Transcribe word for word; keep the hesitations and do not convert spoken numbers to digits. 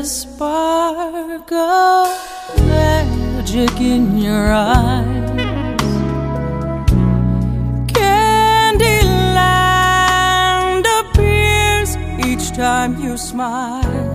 a spark of magic in your eyes. Candyland appears each time you smile.